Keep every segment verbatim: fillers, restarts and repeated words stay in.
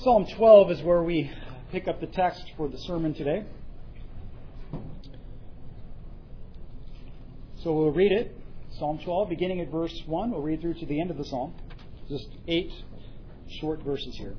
Psalm twelve is where we pick up the text for the sermon today. So we'll read it. Psalm twelve, beginning at verse one. We'll read through to the end of the psalm. Just eight short verses here.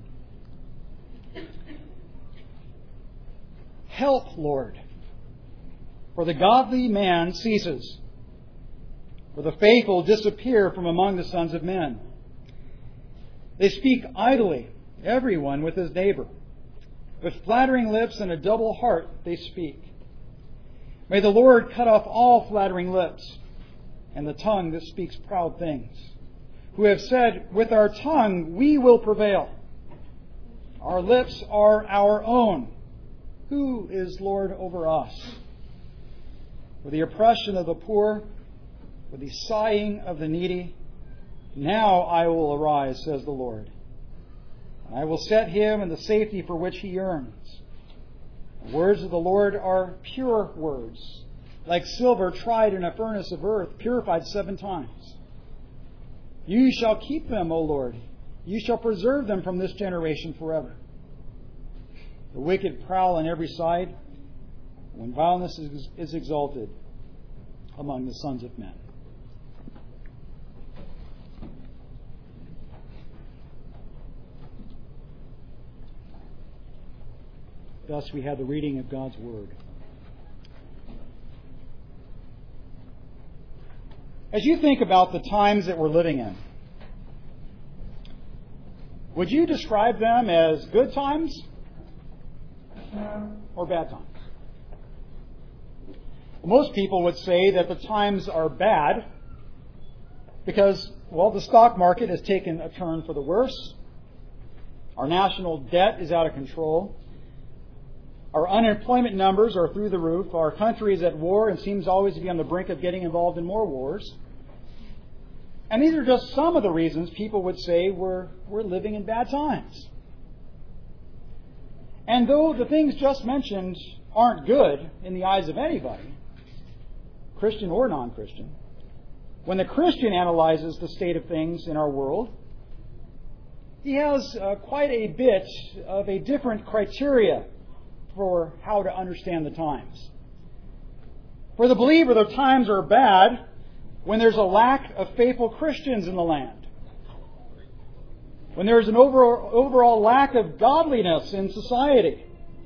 Help, Lord, for the godly man ceases, for the faithful disappear from among the sons of men. They speak idly, everyone with his neighbor. With flattering lips and a double heart they speak. May the Lord cut off all flattering lips and the tongue that speaks proud things, who have said, with our tongue we will prevail. Our lips are our own. Who is Lord over us? For the oppression of the poor, for the sighing of the needy, now I will arise, says the Lord. And I will set him in the safety for which he yearns. The words of the Lord are pure words, like silver tried in a furnace of earth, purified seven times. You shall keep them, O Lord. You shall preserve them from this generation forever. The wicked prowl on every side, when violence is, is exalted among the sons of men. Thus we have the reading of God's Word. As you think about the times that we're living in, would you describe them as good times or bad times? Most people would say that the times are bad because, well, the stock market has taken a turn for the worse. Our national debt is out of control. Our unemployment numbers are through the roof. Our country is at war and seems always to be on the brink of getting involved in more wars. And these are just some of the reasons people would say we're, we're living in bad times. And though the things just mentioned aren't good in the eyes of anybody, Christian or non-Christian, when the Christian analyzes the state of things in our world, he has uh, quite a bit of a different criteria for how to understand the times. For the believer, the times are bad when there's a lack of faithful Christians in the land. When there's an overall, overall lack of godliness in society.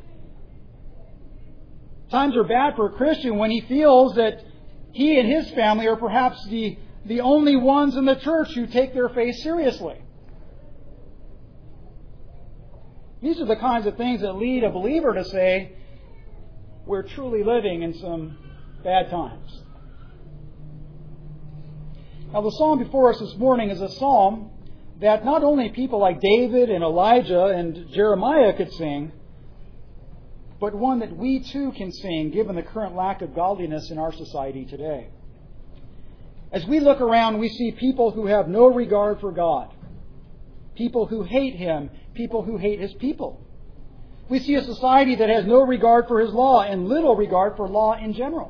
Times are bad for a Christian when he feels that he and his family are perhaps the, the only ones in the church who take their faith seriously. These are the kinds of things that lead a believer to say, we're truly living in some bad times. Now, the psalm before us this morning is a psalm that not only people like David and Elijah and Jeremiah could sing, but one that we too can sing given the current lack of godliness in our society today. As we look around, we see people who have no regard for God. People who hate Him. People who hate His people. We see a society that has no regard for His law and little regard for law in general.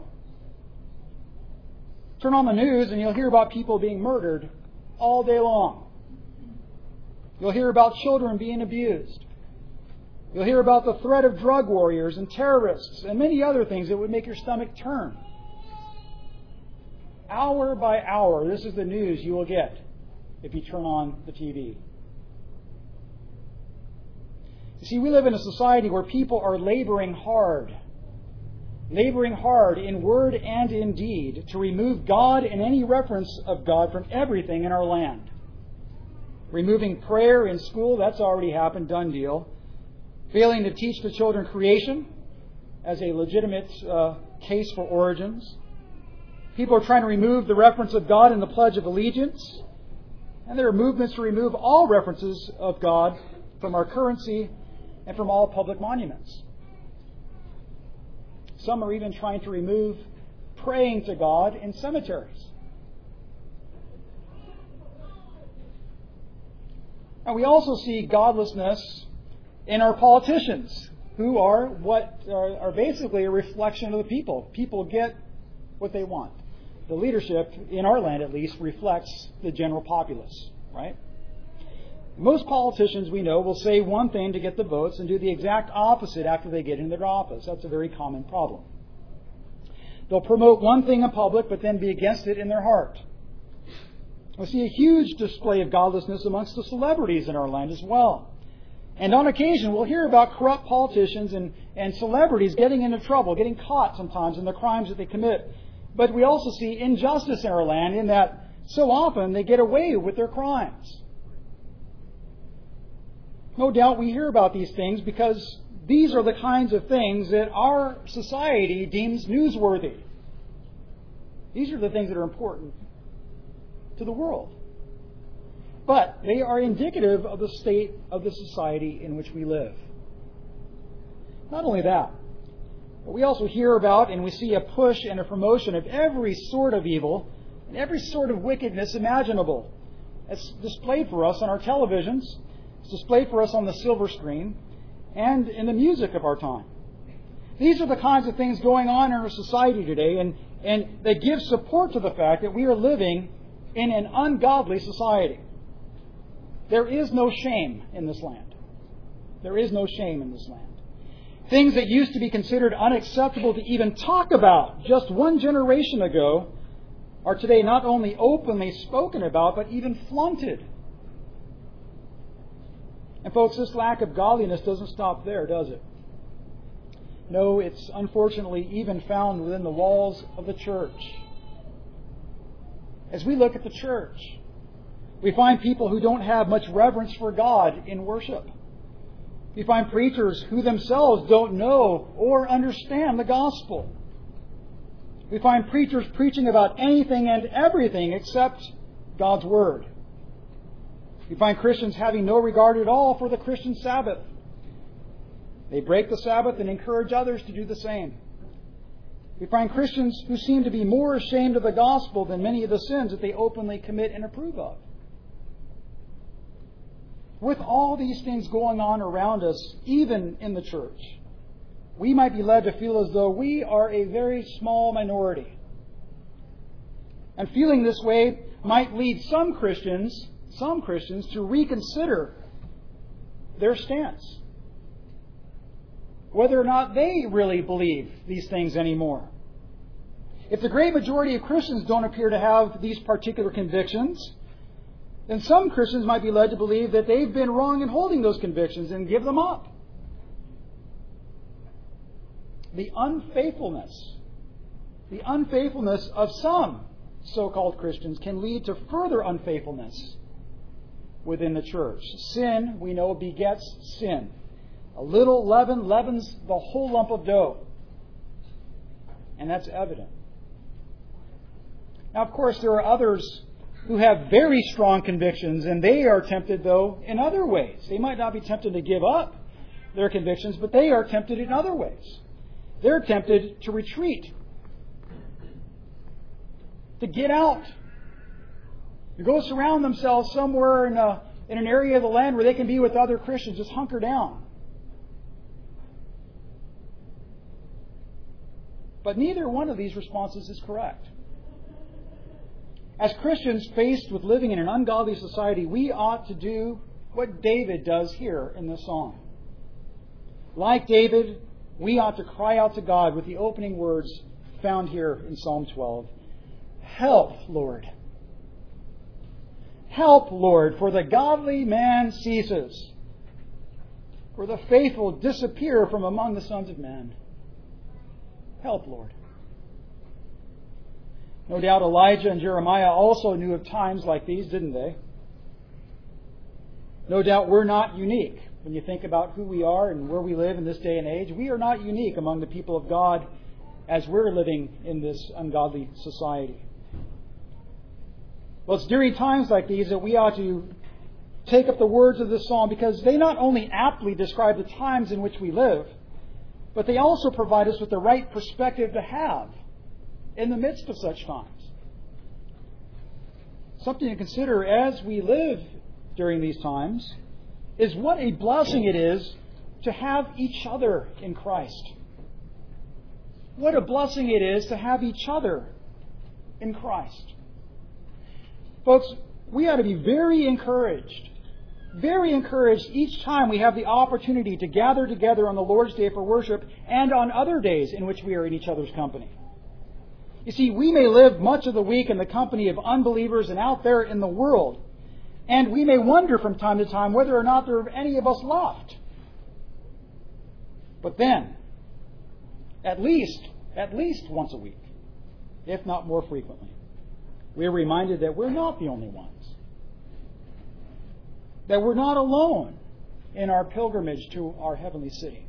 Turn on the news and you'll hear about people being murdered all day long. You'll hear about children being abused. You'll hear about the threat of drug warriors and terrorists and many other things that would make your stomach turn. Hour by hour, this is the news you will get if you turn on the T V. You see, we live in a society where people are laboring hard, laboring hard in word and in deed to remove God and any reference of God from everything in our land. Removing prayer in school, that's already happened, done deal. Failing to teach the children creation as a legitimate uh, case for origins. People are trying to remove the reference of God in the Pledge of Allegiance. And there are movements to remove all references of God from our currency and from all public monuments. Some are even trying to remove praying to God in cemeteries. And we also see godlessness in our politicians, who are what are, are basically a reflection of the people. People get what they want. The leadership, in our land at least, reflects the general populace, right? Most politicians we know will say one thing to get the votes and do the exact opposite after they get into their office. That's a very common problem. They'll promote one thing in public but then be against it in their heart. We see a huge display of godlessness amongst the celebrities in our land as well. And on occasion, we'll hear about corrupt politicians and, and celebrities getting into trouble, getting caught sometimes in the crimes that they commit. But we also see injustice in our land in that so often they get away with their crimes. No doubt we hear about these things because these are the kinds of things that our society deems newsworthy. These are the things that are important to the world. But they are indicative of the state of the society in which we live. Not only that, but we also hear about and we see a push and a promotion of every sort of evil and every sort of wickedness imaginable. It's displayed for us on our televisions. It's displayed for us on the silver screen and in the music of our time. These are the kinds of things going on in our society today, and, and they give support to the fact that we are living in an ungodly society. There is no shame in this land. There is no shame in this land. Things that used to be considered unacceptable to even talk about just one generation ago are today not only openly spoken about, but even flaunted. And folks, this lack of godliness doesn't stop there, does it? No, it's unfortunately even found within the walls of the church. As we look at the church, we find people who don't have much reverence for God in worship. We find preachers who themselves don't know or understand the gospel. We find preachers preaching about anything and everything except God's Word. We find Christians having no regard at all for the Christian Sabbath. They break the Sabbath and encourage others to do the same. We find Christians who seem to be more ashamed of the gospel than many of the sins that they openly commit and approve of. With all these things going on around us, even in the church, we might be led to feel as though we are a very small minority. And feeling this way might lead some Christians, some Christians to reconsider their stance. Whether or not they really believe these things anymore. If the great majority of Christians don't appear to have these particular convictions, then some Christians might be led to believe that they've been wrong in holding those convictions and give them up. The unfaithfulness, the unfaithfulness of some so-called Christians can lead to further unfaithfulness within the church. Sin, we know, begets sin. A little leaven leavens the whole lump of dough. And that's evident. Now, of course, there are others who have very strong convictions, and they are tempted, though, in other ways. They might not be tempted to give up their convictions, but they are tempted in other ways. They're tempted to retreat, to get out, to go surround themselves somewhere in, a, in an area of the land where they can be with other Christians, just hunker down. But neither one of these responses is correct. As Christians faced with living in an ungodly society, we ought to do what David does here in this psalm. Like David, we ought to cry out to God with the opening words found here in Psalm twelve. Help, Lord. Help, Lord, for the godly man ceases, for the faithful disappear from among the sons of men. Help, Lord. No doubt Elijah and Jeremiah also knew of times like these, didn't they? No doubt we're not unique. When you think about who we are and where we live in this day and age, we are not unique among the people of God as we're living in this ungodly society. Well, it's during times like these that we ought to take up the words of this psalm, because they not only aptly describe the times in which we live, but they also provide us with the right perspective to have in the midst of such times. Something to consider as we live during these times is what a blessing it is to have each other in Christ. What a blessing it is to have each other in Christ. Folks, we ought to be very encouraged, very encouraged each time we have the opportunity to gather together on the Lord's Day for worship and on other days in which we are in each other's company. You see, we may live much of the week in the company of unbelievers and out there in the world, and we may wonder from time to time whether or not there are any of us left. But then, at least, at least once a week, if not more frequently, we are reminded that we're not the only ones. That we're not alone in our pilgrimage to our heavenly city.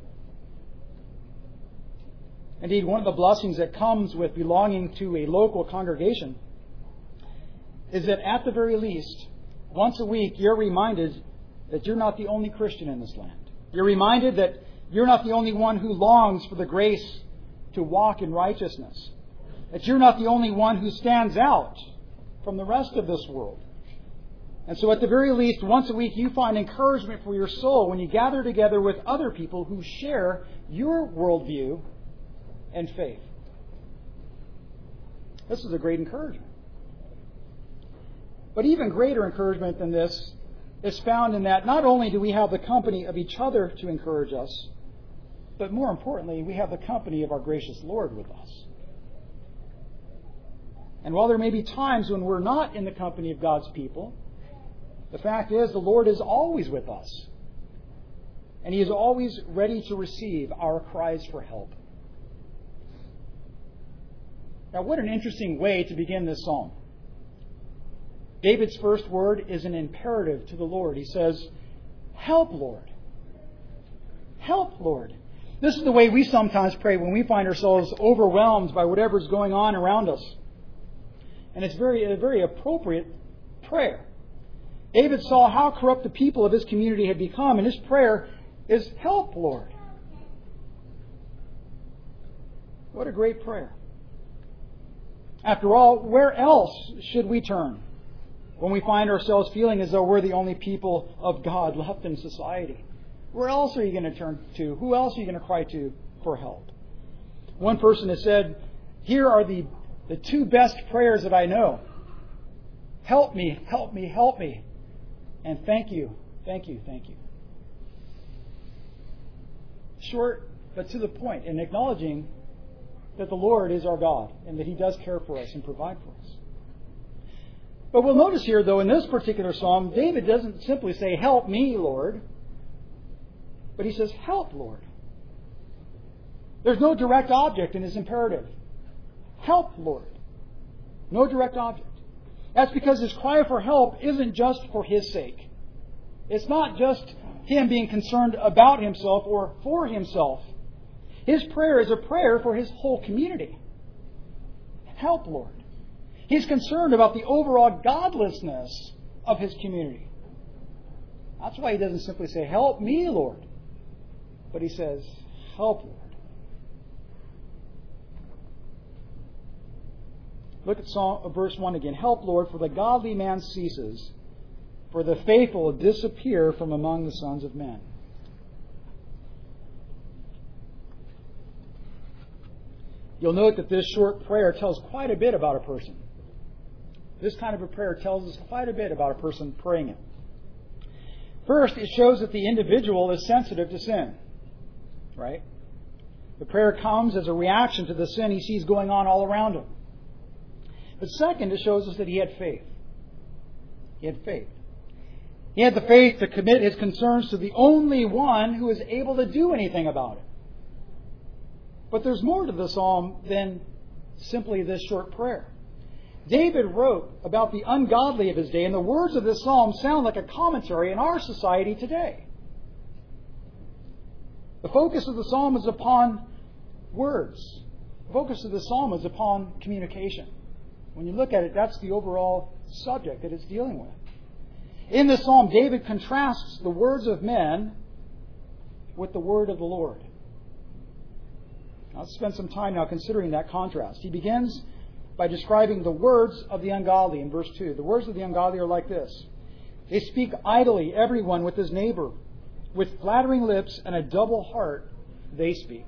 Indeed, one of the blessings that comes with belonging to a local congregation is that at the very least, once a week, you're reminded that you're not the only Christian in this land. You're reminded that you're not the only one who longs for the grace to walk in righteousness. That you're not the only one who stands out from the rest of this world. And so at the very least, once a week, you find encouragement for your soul when you gather together with other people who share your worldview and faith. This is a great encouragement. But even greater encouragement than this is found in that not only do we have the company of each other to encourage us, but more importantly, we have the company of our gracious Lord with us. And while there may be times when we're not in the company of God's people, the fact is the Lord is always with us. And He is always ready to receive our cries for help. Now, what an interesting way to begin this psalm. David's first word is an imperative to the Lord. He says, "Help, Lord. Help, Lord." This is the way we sometimes pray when we find ourselves overwhelmed by whatever's going on around us. And it's very, a very appropriate prayer. David saw how corrupt the people of his community had become, and his prayer is, "Help, Lord." What a great prayer. After all, where else should we turn when we find ourselves feeling as though we're the only people of God left in society? Where else are you going to turn to? Who else are you going to cry to for help? One person has said, "Here are the, the two best prayers that I know. Help me, help me, help me. And thank you, thank you, thank you." Short, but to the point, in acknowledging that the Lord is our God and that He does care for us and provide for us. But we'll notice here, though, in this particular psalm, David doesn't simply say, "Help me, Lord," but he says, "Help, Lord." There's no direct object in his imperative. Help, Lord. No direct object. That's because his cry for help isn't just for his sake. It's not just him being concerned about himself or for himself. His prayer is a prayer for his whole community. Help, Lord. He's concerned about the overall godlessness of his community. That's why he doesn't simply say, "Help me, Lord," but he says, "Help, Lord." Look at Psalm, verse one again. "Help, Lord, for the godly man ceases, for the faithful disappear from among the sons of men." You'll note that this short prayer tells quite a bit about a person. This kind of a prayer tells us quite a bit about a person praying it. First, it shows that the individual is sensitive to sin. Right? The prayer comes as a reaction to the sin he sees going on all around him. But second, it shows us that he had faith. He had faith. He had the faith to commit his concerns to the only one who is able to do anything about it. But there's more to the psalm than simply this short prayer. David wrote about the ungodly of his day, and the words of this psalm sound like a commentary in our society today. The focus of the psalm is upon words. The focus of the psalm is upon communication. When you look at it, that's the overall subject that it's dealing with. In this psalm, David contrasts the words of men with the word of the Lord. I'll spend some time now considering that contrast. He begins by describing the words of the ungodly in verse two. The words of the ungodly are like this. "They speak idly, everyone with his neighbor. With flattering lips and a double heart they speak."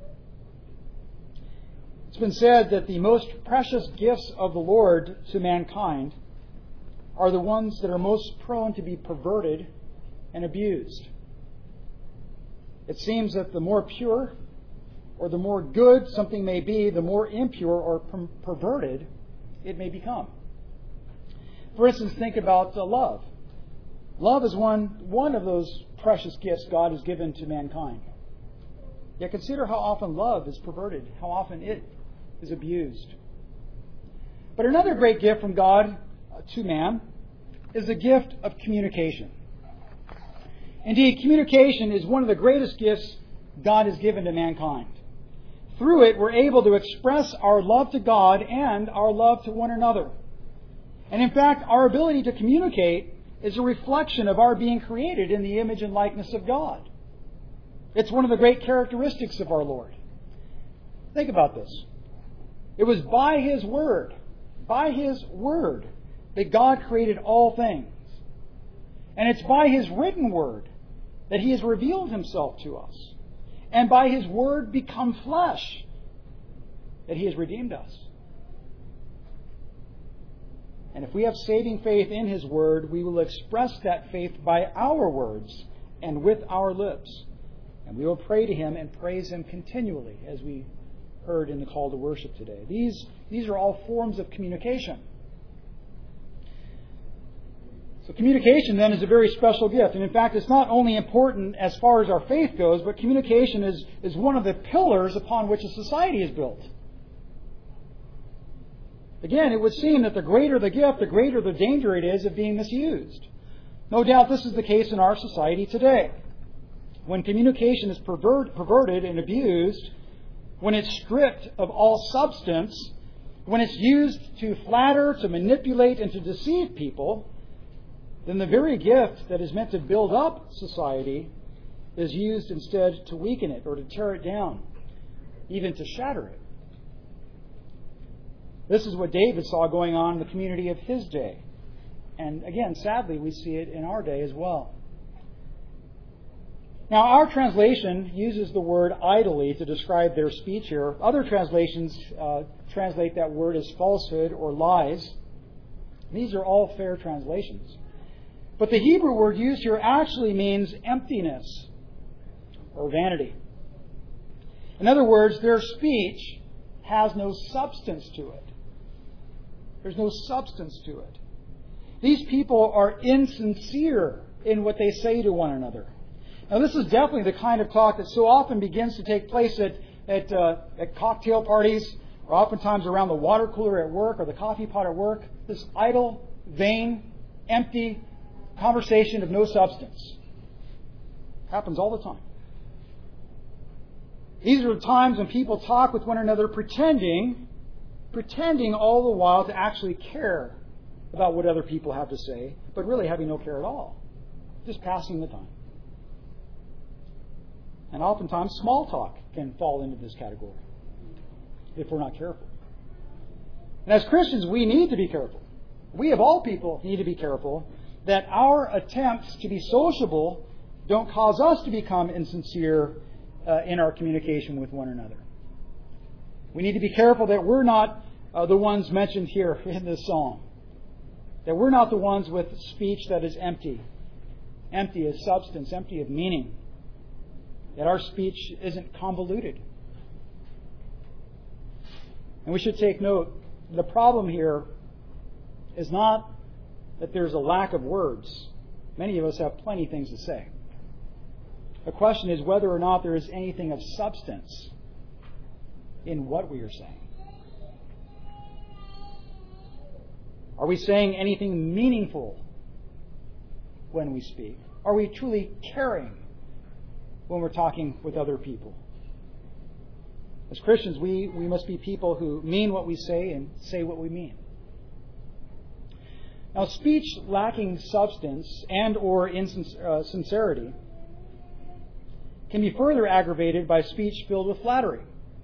It's been said that the most precious gifts of the Lord to mankind are the ones that are most prone to be perverted and abused. It seems that the more pure or the more good something may be, the more impure or per- perverted it may become. For instance, think about uh, love. Love is one, one of those precious gifts God has given to mankind. Yet consider how often love is perverted, how often it is abused. But another great gift from God uh, to man is the gift of communication. Indeed, communication is one of the greatest gifts God has given to mankind. Through it, we're able to express our love to God and our love to one another. And in fact, our ability to communicate is a reflection of our being created in the image and likeness of God. It's one of the great characteristics of our Lord. Think about this. It was by His Word, by His Word, that God created all things. And it's by His written Word that He has revealed Himself to us. And by His Word become flesh that He has redeemed us. And if we have saving faith in His Word, we will express that faith by our words and with our lips. And we will pray to Him and praise Him continually, as we heard in the call to worship today. These, these are all forms of communication. So communication then is a very special gift. And in fact, it's not only important as far as our faith goes, but communication is, is one of the pillars upon which a society is built. Again, it would seem that the greater the gift, the greater the danger it is of being misused. No doubt this is the case in our society today. When communication is pervert, perverted and abused, when it's stripped of all substance, when it's used to flatter, to manipulate, and to deceive people, then the very gift that is meant to build up society is used instead to weaken it or to tear it down, even to shatter it. This is what David saw going on in the community of his day. And again, sadly, we see it in our day as well. Now, our translation uses the word idly to describe their speech here. Other translations uh, translate that word as falsehood or lies. These are all fair translations. But the Hebrew word used here actually means emptiness or vanity. In other words, their speech has no substance to it. There's no substance to it. These people are insincere in what they say to one another. Now, this is definitely the kind of talk that so often begins to take place at, at, uh, at cocktail parties, or oftentimes around the water cooler at work or the coffee pot at work. This idle, vain, empty conversation of no substance. Happens all the time. These are the times when people talk with one another pretending, pretending all the while to actually care about what other people have to say, but really having no care at all. Just passing the time. And oftentimes small talk can fall into this category if we're not careful. And as Christians, we need to be careful. We of all people need to be careful that our attempts to be sociable don't cause us to become insincere uh, in our communication with one another. We need to be careful that we're not uh, the ones mentioned here in this psalm. That we're not the ones with speech that is empty. Empty of substance, empty of meaning. That our speech isn't convoluted. And we should take note, the problem here is not that there's a lack of words. Many of us have plenty of things to say. The question is whether or not there is anything of substance in what we are saying. Are we saying anything meaningful when we speak? Are we truly caring when we're talking with other people? As Christians, we, we must be people who mean what we say and say what we mean. Now, speech lacking substance and or insincerity can be further aggravated by speech filled with flattery.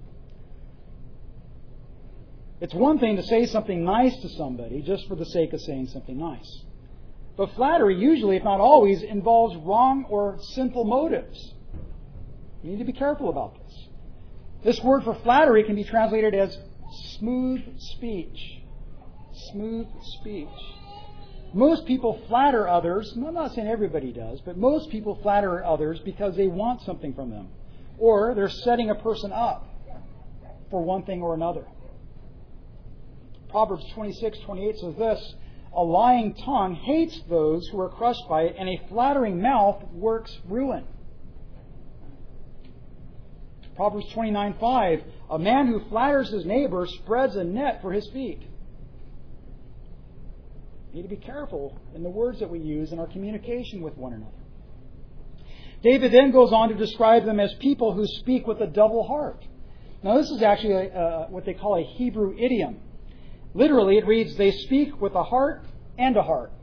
It's one thing to say something nice to somebody just for the sake of saying something nice. But flattery usually, if not always, involves wrong or sinful motives. You need to be careful about this. This word for flattery can be translated as smooth speech. Smooth speech. Most people flatter others. I'm not saying everybody does, but most people flatter others because they want something from them. Or they're setting a person up for one thing or another. Proverbs twenty-six twenty-eight says this, "A lying tongue hates those who are crushed by it, and a flattering mouth works ruin." Proverbs twenty-nine five, "A man who flatters his neighbor spreads a net for his feet." We need to be careful in the words that we use in our communication with one another. David then goes on to describe them as people who speak with a double heart. Now, this is actually a, uh, what they call a Hebrew idiom. Literally, it reads, "They speak with a heart and a heart."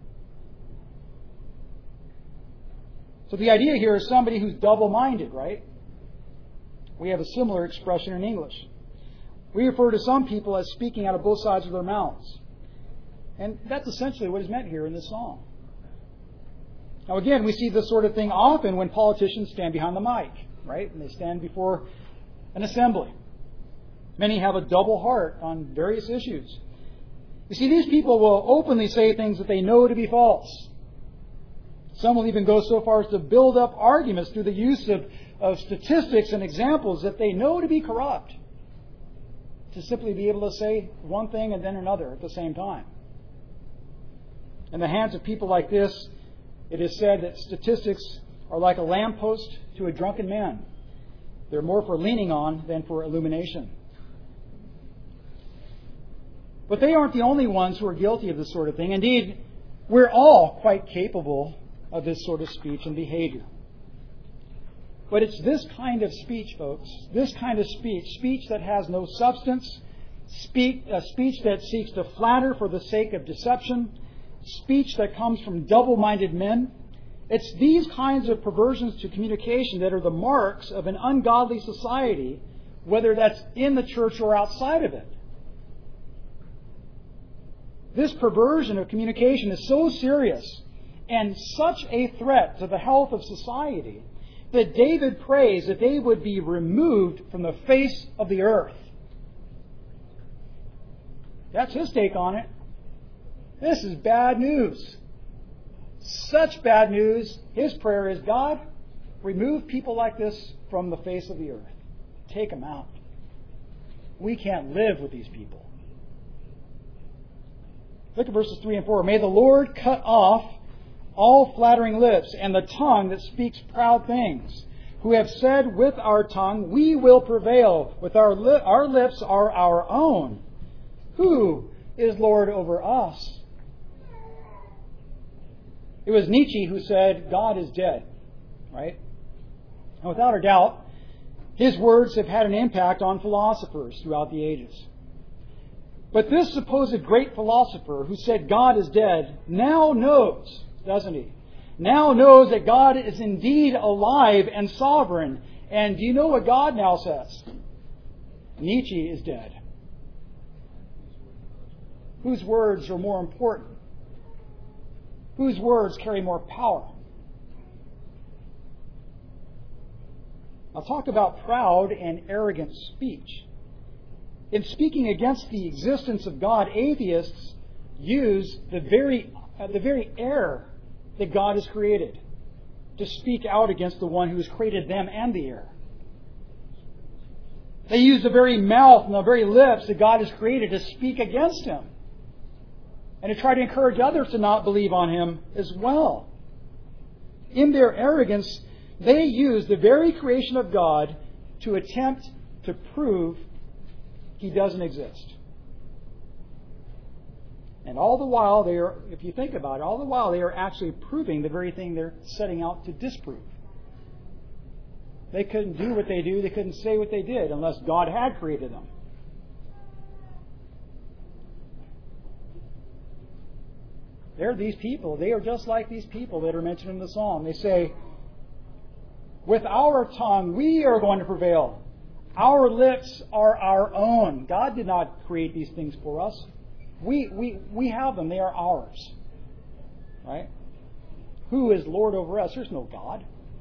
So the idea here is somebody who's double-minded, right? We have a similar expression in English. We refer to some people as speaking out of both sides of their mouths. And that's essentially what is meant here in this psalm. Now again, we see this sort of thing often when politicians stand behind the mic, right? And they stand before an assembly. Many have a double heart on various issues. You see, these people will openly say things that they know to be false. Some will even go so far as to build up arguments through the use of, of statistics and examples that they know to be corrupt, to simply be able to say one thing and then another at the same time. In the hands of people like this, it is said that statistics are like a lamppost to a drunken man. They're more for leaning on than for illumination. But they aren't the only ones who are guilty of this sort of thing. Indeed, we're all quite capable of this sort of speech and behavior. But it's this kind of speech, folks, this kind of speech, speech that has no substance, speak, a speech that seeks to flatter for the sake of deception, speech that comes from double-minded men. It's these kinds of perversions to communication that are the marks of an ungodly society, whether that's in the church or outside of it. This perversion of communication is so serious and such a threat to the health of society that David prays that they would be removed from the face of the earth. That's his take on it. This is bad news. Such bad news. His prayer is, God, remove people like this from the face of the earth. Take them out. We can't live with these people. Look at verses three and four. "May the Lord cut off all flattering lips and the tongue that speaks proud things, who have said with our tongue, we will prevail. With our, li- our lips are our own. Who is Lord over us?" It was Nietzsche who said, God is dead. Right? And without a doubt, his words have had an impact on philosophers throughout the ages. But this supposed great philosopher who said God is dead now knows, doesn't he? Now knows that God is indeed alive and sovereign. And do you know what God now says? Nietzsche is dead. Whose words are more important? Whose words carry more power? I'll talk about proud and arrogant speech. In speaking against the existence of God, atheists use the very, uh, the very air that God has created to speak out against the one who has created them and the air. They use the very mouth and the very lips that God has created to speak against Him and to try to encourage others to not believe on Him as well. In their arrogance, they use the very creation of God to attempt to prove He doesn't exist. And all the while, they are, if you think about it, all the while they are actually proving the very thing they're setting out to disprove. They couldn't do what they do, they couldn't say what they did unless God had created them. They're these people. They are just like these people that are mentioned in the psalm. They say, with our tongue we are going to prevail. Our lips are our own. God did not create these things for us. We, we, we have them. They are ours. Right? Who is Lord over us? There's no God.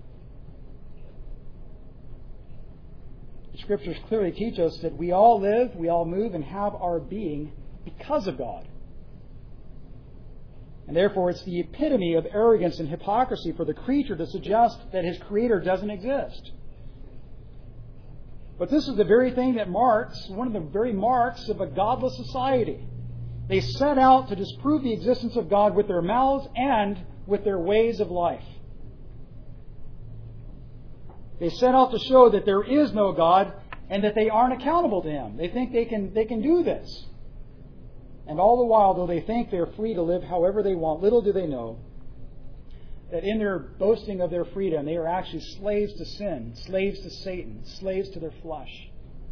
The Scriptures clearly teach us that we all live, we all move, and have our being because of God. And therefore it's the epitome of arrogance and hypocrisy for the creature to suggest that his Creator doesn't exist. But this is the very thing that marks, one of the very marks of a godless society. They set out to disprove the existence of God with their mouths and with their ways of life. They set out to show that there is no God and that they aren't accountable to Him. They think they can, they can do this. And all the while, though they think they're free to live however they want, little do they know that in their boasting of their freedom, they are actually slaves to sin, slaves to Satan, slaves to their flesh.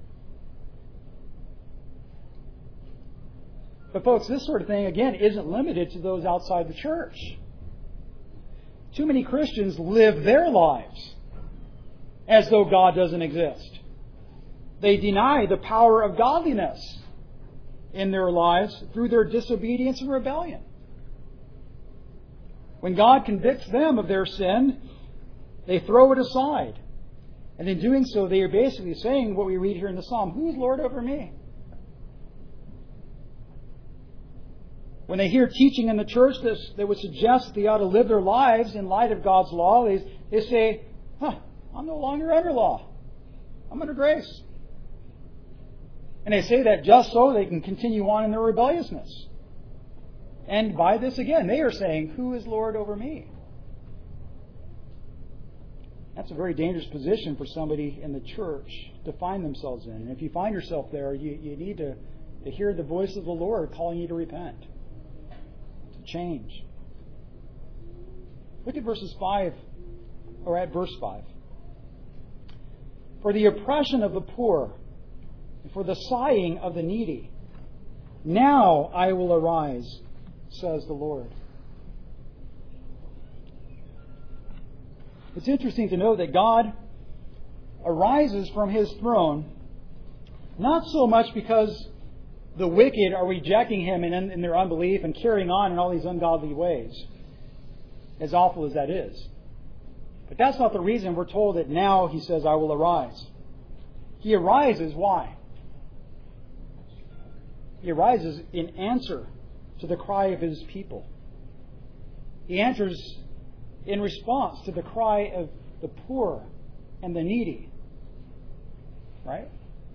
But folks, this sort of thing, again, isn't limited to those outside the church. Too many Christians live their lives as though God doesn't exist. They deny the power of godliness in their lives through their disobedience and rebellion. When God convicts them of their sin, they throw it aside. And in doing so, they are basically saying what we read here in the Psalm, "Who is Lord over me?" When they hear teaching in the church that, that would suggest that they ought to live their lives in light of God's law, they, they say, huh, I'm no longer under law. I'm under grace. And they say that just so they can continue on in their rebelliousness. And by this again, they are saying, "Who is Lord over me?" That's a very dangerous position for somebody in the church to find themselves in. And if you find yourself there, you, you need to, to hear the voice of the Lord calling you to repent, to change. Look at verses five, or at verse five. "For the oppression of the poor, and for the sighing of the needy, now I will arise, says the Lord." It's interesting to know that God arises from His throne not so much because the wicked are rejecting Him in, in their unbelief and carrying on in all these ungodly ways, as awful as that is. But that's not the reason we're told that now He says, "I will arise." He arises, why? He arises in answer to the cry of His people. He answers in response to the cry of the poor and the needy. Right?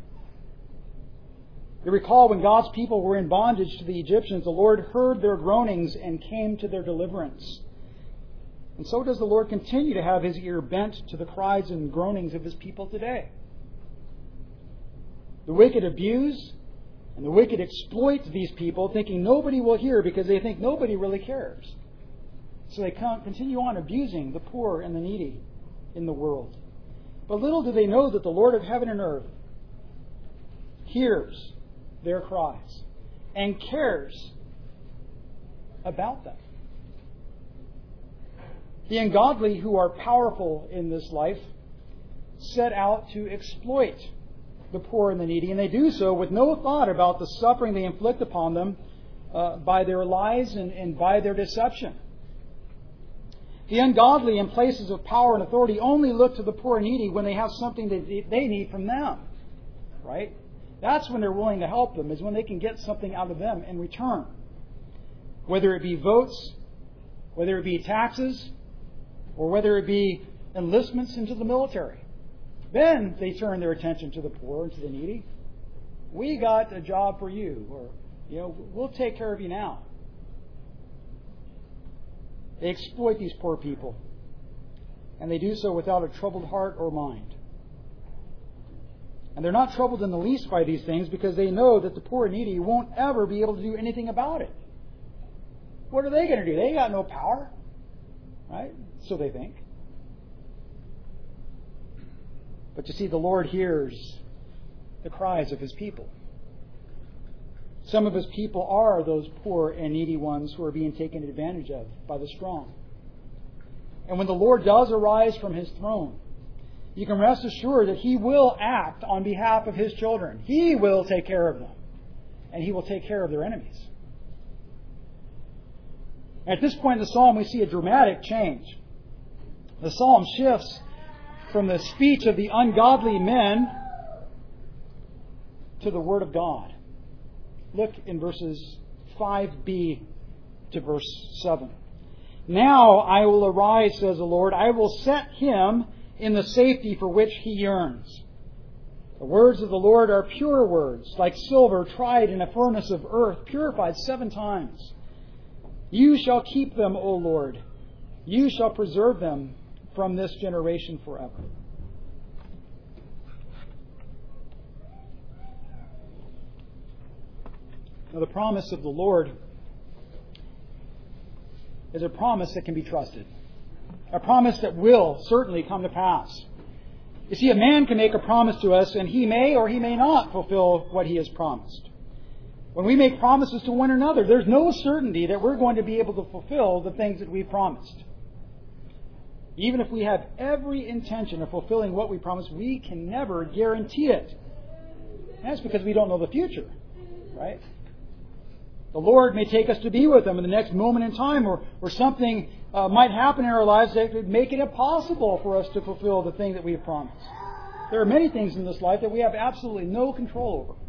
You recall when God's people were in bondage to the Egyptians, the Lord heard their groanings and came to their deliverance. And so does the Lord continue to have His ear bent to the cries and groanings of His people today. The wicked abuse and the wicked exploit these people, thinking nobody will hear because they think nobody really cares. So they continue on abusing the poor and the needy in the world. But little do they know that the Lord of heaven and earth hears their cries and cares about them. The ungodly who are powerful in this life set out to exploit the poor and the needy, and they do so with no thought about the suffering they inflict upon them uh, by their lies and, and by their deception. The ungodly in places of power and authority only look to the poor and needy when they have something that they need from them. Right? That's when they're willing to help them, is when they can get something out of them in return. Whether it be votes, whether it be taxes, or whether it be enlistments into the military. Then they turn their attention to the poor and to the needy. We got a job for you, or, you know, we'll take care of you now. They exploit these poor people, and they do so without a troubled heart or mind. And they're not troubled in the least by these things because they know that the poor and needy won't ever be able to do anything about it. What are they going to do? They got no power. Right? So they think. But you see, the Lord hears the cries of His people. Some of His people are those poor and needy ones who are being taken advantage of by the strong. And when the Lord does arise from His throne, you can rest assured that He will act on behalf of His children. He will take care of them. And He will take care of their enemies. At this point in the psalm, we see a dramatic change. The psalm shifts from the speech of the ungodly men to the Word of God. Look in verses five b to verse seven. Now I will arise, says the Lord. I will set him in the safety for which he yearns. The words of the Lord are pure words, like silver tried in a furnace of earth, purified seven times. You shall keep them, O Lord. You shall preserve them from this generation forever. Now, the promise of the Lord is a promise that can be trusted. A promise that will certainly come to pass. You see, a man can make a promise to us, and he may or he may not fulfill what he has promised. When we make promises to one another, there's no certainty that we're going to be able to fulfill the things that we've promised. Even if we have every intention of fulfilling what we promised, we can never guarantee it. And that's because we don't know the future, right? The Lord may take us to be with Him in the next moment in time, or, or something uh, might happen in our lives that would make it impossible for us to fulfill the thing that we have promised. There are many things in this life that we have absolutely no control over.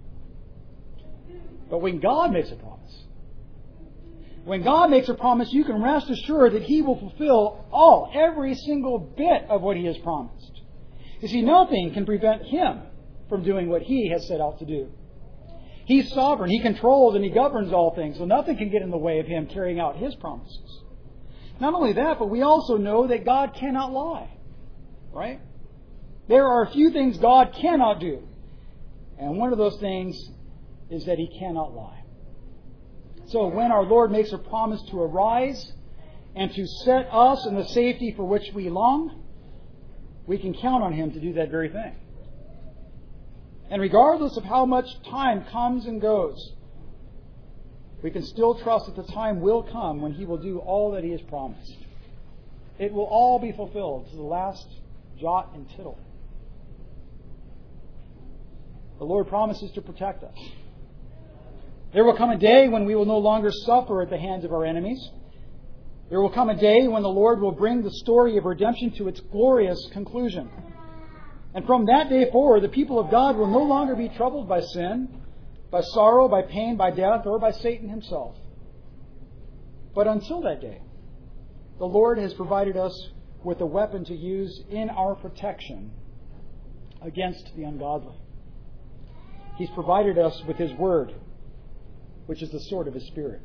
But when God makes a promise, when God makes a promise, you can rest assured that He will fulfill all, every single bit of what He has promised. You see, nothing can prevent Him from doing what He has set out to do. He's sovereign. He controls and He governs all things. So nothing can get in the way of Him carrying out His promises. Not only that, but we also know that God cannot lie. Right? There are a few things God cannot do. And one of those things is that He cannot lie. So when our Lord makes a promise to arise and to set us in the safety for which we long, we can count on Him to do that very thing. And regardless of how much time comes and goes, we can still trust that the time will come when He will do all that He has promised. It will all be fulfilled to the last jot and tittle. The Lord promises to protect us. There will come a day when we will no longer suffer at the hands of our enemies. There will come a day when the Lord will bring the story of redemption to its glorious conclusion. And from that day forward, the people of God will no longer be troubled by sin, by sorrow, by pain, by death, or by Satan himself. But until that day, the Lord has provided us with a weapon to use in our protection against the ungodly. He's provided us with His Word, which is the sword of His Spirit.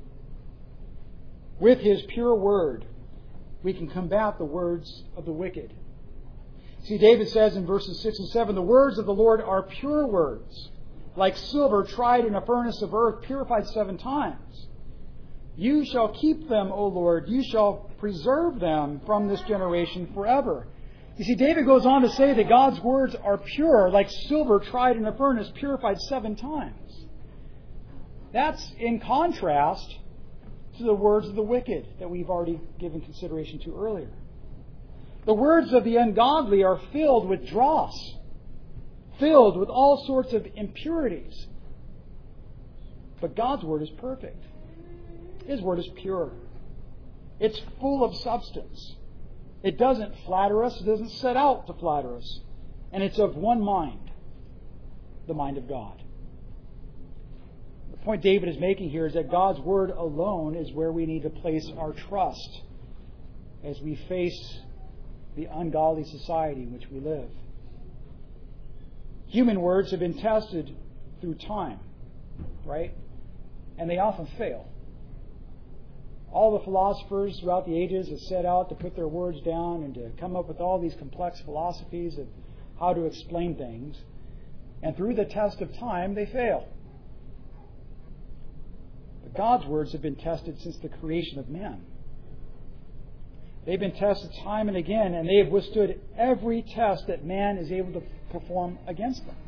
With His pure Word, we can combat the words of the wicked. See, David says in verses six and seven, the words of the Lord are pure words, like silver tried in a furnace of earth, purified seven times. You shall keep them, O Lord. You shall preserve them from this generation forever. You see, David goes on to say that God's words are pure, like silver tried in a furnace, purified seven times. That's in contrast to the words of the wicked that we've already given consideration to earlier. The words of the ungodly are filled with dross, filled with all sorts of impurities. But God's Word is perfect. His Word is pure. It's full of substance. It doesn't flatter us. It doesn't set out to flatter us. And it's of one mind, the mind of God. The point David is making here is that God's Word alone is where we need to place our trust as we face the ungodly society in which we live. Human words have been tested through time, right? And they often fail. All the philosophers throughout the ages have set out to put their words down and to come up with all these complex philosophies of how to explain things. And through the test of time, they fail. But God's words have been tested since the creation of man. They've been tested time and again, and they have withstood every test that man is able to perform against them.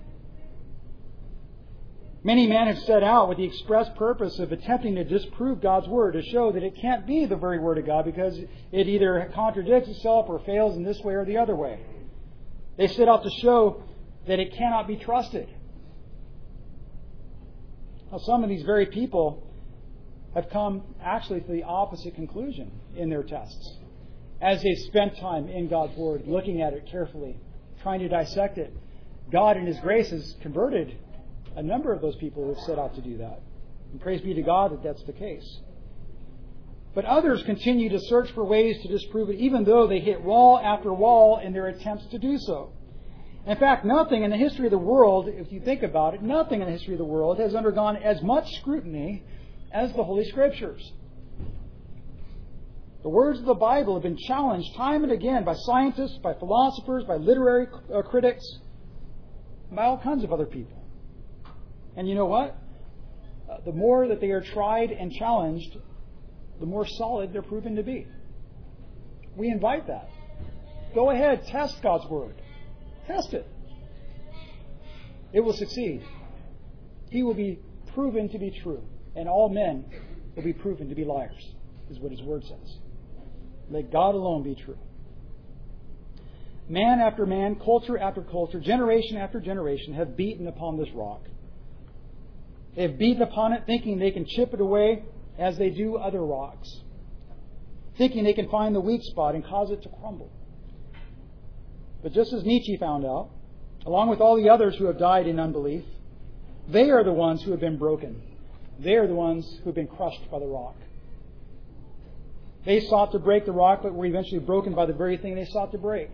Many men have set out with the express purpose of attempting to disprove God's Word, to show that it can't be the very Word of God because it either contradicts itself or fails in this way or the other way. They set out to show that it cannot be trusted. Now, some of these very people have come actually to the opposite conclusion in their tests. As they spent time in God's Word, looking at it carefully, trying to dissect it, God in His grace has converted a number of those people who have set out to do that. And praise be to God that that's the case. But others continue to search for ways to disprove it, even though they hit wall after wall in their attempts to do so. In fact, nothing in the history of the world, if you think about it, nothing in the history of the world has undergone as much scrutiny as the Holy Scriptures. The words of the Bible have been challenged time and again by scientists, by philosophers, by literary uh, critics, by all kinds of other people. And you know what? Uh, the more that they are tried and challenged, the more solid they're proven to be. We invite that. Go ahead, test God's Word. Test it. It will succeed. He will be proven to be true. And all men will be proven to be liars, is what His Word says. Let God alone be true. Man after man, culture after culture, generation after generation have beaten upon this rock. They have beaten upon it thinking they can chip it away as they do other rocks, thinking they can find the weak spot and cause it to crumble. But just as Nietzsche found out, along with all the others who have died in unbelief, they are the ones who have been broken. They are the ones who have been crushed by the rock. They sought to break the rock, but were eventually broken by the very thing they sought to break.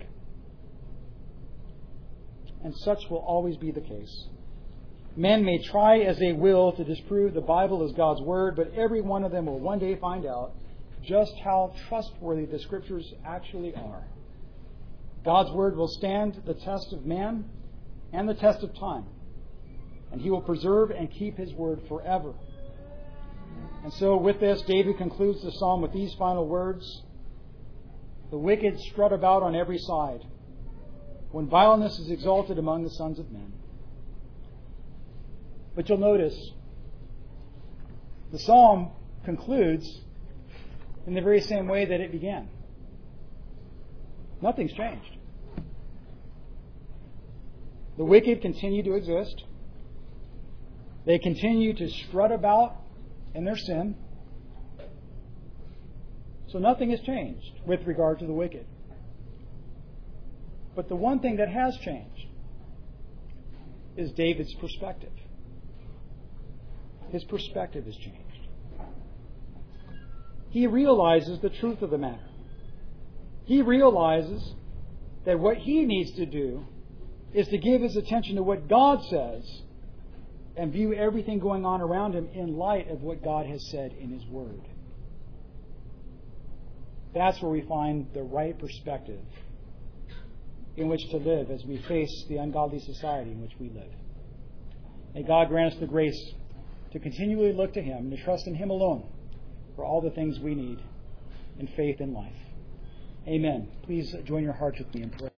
And such will always be the case. Men may try as they will to disprove the Bible as God's Word, but every one of them will one day find out just how trustworthy the Scriptures actually are. God's Word will stand the test of man and the test of time. And He will preserve and keep His Word forever. And so with this, David concludes the psalm with these final words. The wicked strut about on every side, when vileness is exalted among the sons of men. But you'll notice, the psalm concludes in the very same way that it began. Nothing's changed. The wicked continue to exist. They continue to strut about in their sin. So nothing has changed with regard to the wicked. But the one thing that has changed is David's perspective. His perspective has changed. He realizes the truth of the matter. He realizes that what he needs to do is to give his attention to what God says and view everything going on around him in light of what God has said in His Word. That's where we find the right perspective in which to live as we face the ungodly society in which we live. May God grant us the grace to continually look to Him and to trust in Him alone for all the things we need in faith and life. Amen. Please join your hearts with me in prayer.